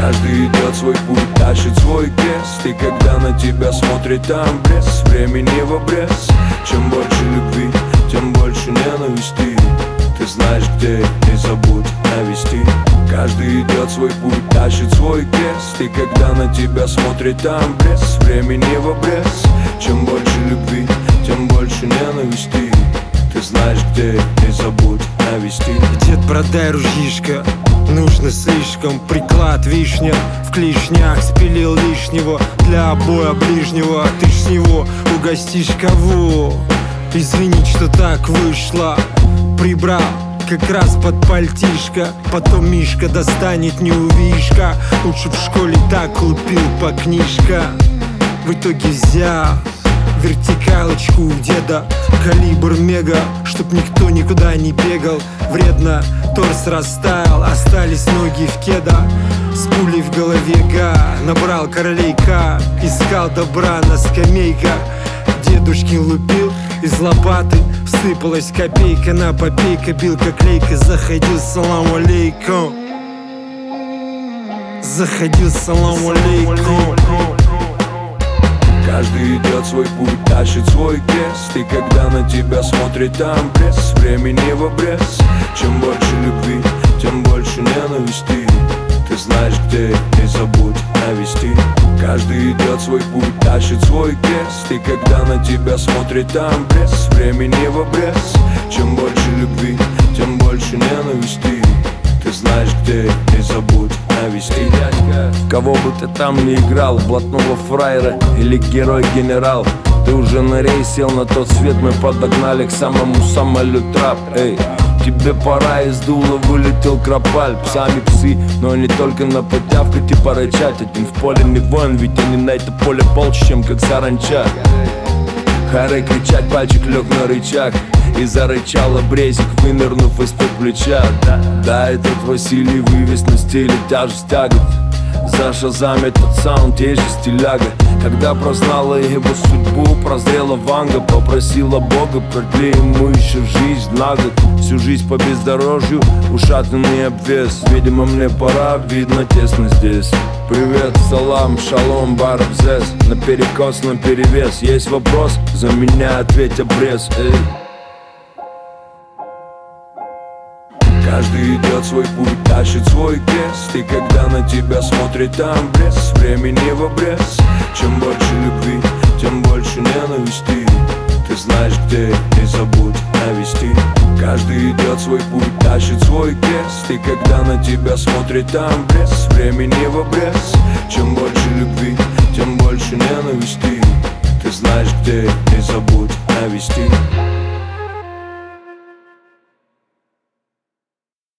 Каждый идет свой путь, тащит свой крест. И когда на тебя смотрит амбрез, времени в обрез. Чем больше любви, тем больше ненависти. Ты знаешь где, не забудь навести. Каждый идет свой путь, тащит свой крест. И когда на тебя смотрит амбрез, времени в обрез. Чем больше любви, тем больше ненависти. Ты знаешь где, не забудь навести. Дед, продай ружьишко, нужно слишком. Приклад вишня, в клешнях спилил лишнего. Для обоя ближнего, ты ж с него угостишь кого? Извини, что так вышло. Прибрал как раз под пальтишко. Потом Мишка достанет, не увишка. Лучше в школе так лупил по книжкам. В итоге взял вертикалочку у деда, калибр мега, чтоб никто никуда не бегал. Вредно, торс растаял, остались ноги в кедах. С пулей в голове набрал королейка, искал добра на скамейках. Дедушкин лупил из лопаты, всыпалась копейка на попейка. Бил как лейка, заходил, салам алейкум. Заходил, салам алейкум. Каждый идет свой путь, тащит свой крест. И когда на тебя смотрит амбрез, времени в обрез. Чем больше любви, тем больше ненависти. Ты знаешь где, не забудь навести. Каждый идет свой путь, тащит свой крест. И когда на тебя смотрит амбрез, времени в обрез. Чем больше любви, тем больше ненависти. Ты знаешь где, не забудь навести. В кого бы ты там ни играл, блатного фраера или герой-генерал, ты уже на рейс сел, на тот свет мы подогнали к самому самолету трап. Эй, тебе пора, из дула вылетел кропаль. Сами псы, но не только на подтявкать и порычать. Один в поле не воин, ведь они на это поле полче, чем как саранча. Харе кричать, пальчик лег на рычаг и зарычал обрезик, вынырнув из-под плеча. Да, этот Василий вывез на стиле тяжесть тягот. За шазами этот саунд, есть же стиляга. Когда прознала его судьбу, прозрела Ванга. Попросила Бога, продли ему еще жизнь на год. Всю жизнь по бездорожью, ушатанный обвес. Видимо мне пора, видно тесно здесь. Привет, салам, шалом, барабзес. Наперекос, наперевес, есть вопрос, за меня ответь обрез. Эй. Каждый идет свой путь, тащит свой крест. И когда на тебя смотрит амбрез, времени в обрез. Чем больше любви, тем больше ненависти. Ты знаешь где, не забудь навести. Каждый идет свой путь, тащит свой крест. И когда на тебя смотрит амбрез, времени в обрез. Чем больше любви, тем больше ненависти. Ты знаешь где, не забудь навести.